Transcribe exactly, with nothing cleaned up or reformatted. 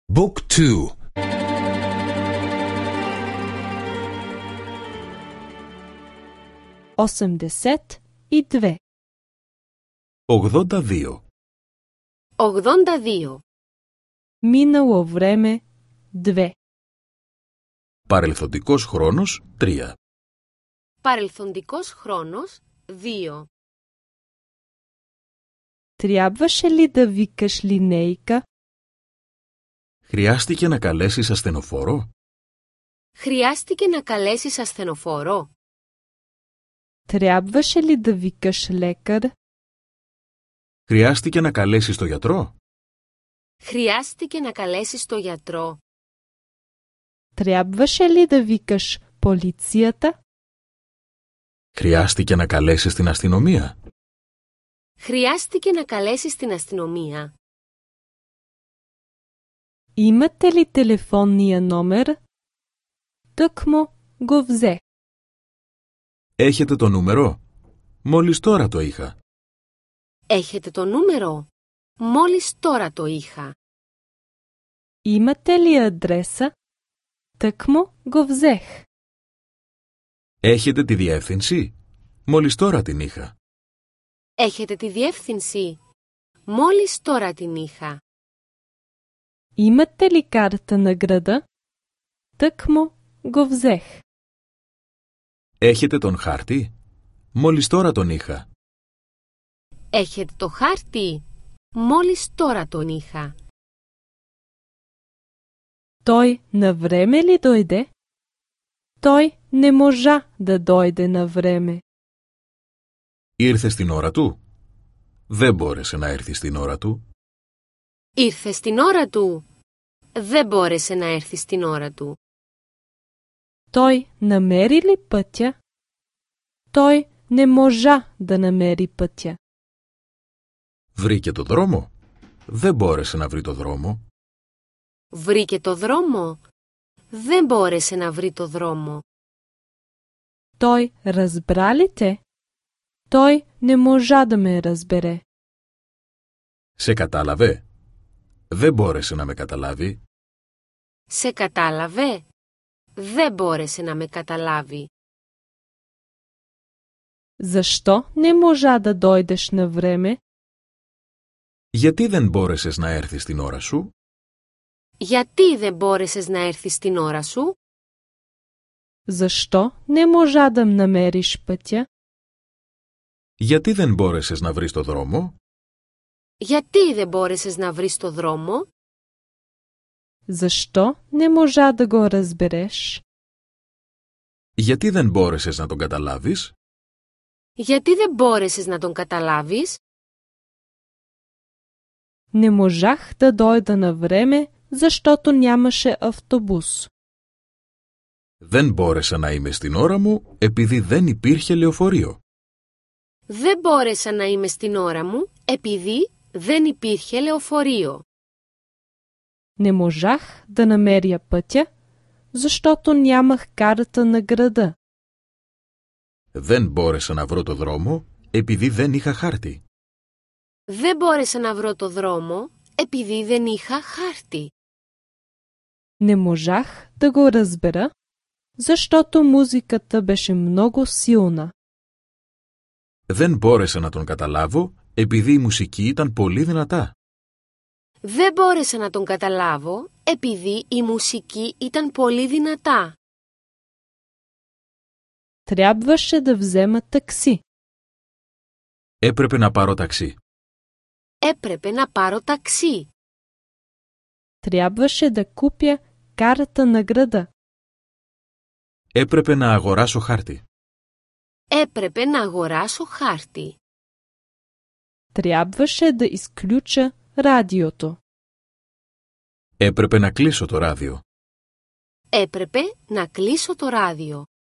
Book two. осемдесет и две. ογδόντα δύο. ογδόντα δύο. Минало време две. Παρελθοντικός χρόνος τρία. Παρελθοντικός χρόνος δύο. Трябваше ли да викаш линейка? Χρειάστηκε να καλέσεις ασθενοφόρο? Χρειάστηκε να καλέσεις ασθενοφόρο? Трябваше ли да викаш лекар? Χρειάστηκε να καλέσεις το γιατρό? Χρειάστηκε να καλέσεις το γιατρό? Трябваше ли да викаш полицията? Χρειάστηκε να καλέσεις την αστυνομία? Χρειάστηκε να καλέσεις την αστυνομία? Имате ли телефонния номер? Тъкмо го взе. Έχετε το νούμερο? Μόλις τώρα το είχα. Έχετε το νούμερο? Μόλις τώρα το είχα. Имате ли адреса? Тъкмо го взех. Έχετε τη διεύθυνση? Μόλις τώρα την είχα. Έχετε τη διεύθυνση? Μόλις τώρα την είχα. Имате ли карта на града? Тъкмо го взех. Έχετε τον χάρτη? Μόλις τώρα τον είχα. Έχετε το χάρτη? Μόλις τώρα τον είχα. Той на време ли дойде? Той не можа да дойде на време. Ήρθε στην ώρα του? Δεν μπόρεσε να έρθει στην ώρα του. Ήρθε στην ώρα του? Δεν μπόρεσε να έρθει στην ώρα του. Той намери ли пътя? Той не можа да намери пътя. Βρήκε το δρόμο? Δεν μπόρεσε να βρει το δρόμο. Βρήκε το δρόμο? Δεν μπόρεσε να βρει το δρόμο. Той разбра ли те? Той не можа да ме разбере. Σε κατάλαβε? Δεν μπόρεσε να με καταλάβει. Σε κατάλαβε? Δεν μπόρεσε να με καταλάβει. Защо не можа да дойдеш на време? Γιατί δεν μπόρεσες να έρθεις την ώρα σου? Γιατί δεν μπόρεσες να έρθεις την ώρα σου? Защо не можа да намериш пътя? Γιατί δεν μπόρεσες να βρεις το δρόμο? Γιατί δεν μπόρεσες να βρεις το δρόμο? Защо не можа да го разбереш? Γιατί δεν μπόρεσες να τον καταλάβεις? Γιατί δεν μπόρεσες να τον καταλάβεις? Не можах да дойда на време, защото нямаше автобус. Δεν μπόρεσα να είμαι στην ώρα μου επειδή δεν υπήρχε λεωφορείο. Δεν μπόρεσα να είμαι στην ώρα μου επειδή δεν υπήρχε λεωφορείο. Не можах да намеря пътя, защото нямах карта на града. Δεν μπόρεσα να βρω το δρόμο επειδή δεν είχα χάρτη. Δεν μπόρεσα να βρω το δρόμο επειδή δεν είχα χάρτη. Не можах да го разбера, защото музиката беше много силна. Δεν μπόρεσα να τον καταλάβω επειδή η μουσική ήταν πολύ δυνατά. Δεν μπόρεσα να τον καταλάβω επειδή η μουσική ήταν πολύ δυνατά. Трябваше да взема такси. Έπρεπε να πάρω ταξί. Έπρεπε να πάρω ταξί. Трябваше да купя карта на града. Έπρεπε να αγοράσω χάρτη. Έπρεπε να αγοράσω χάρτη. Трябваше да изключа радиото. Έπρεπε να κλείσω το ράδιο. Έπρεπε να κλείσω το ράδιο.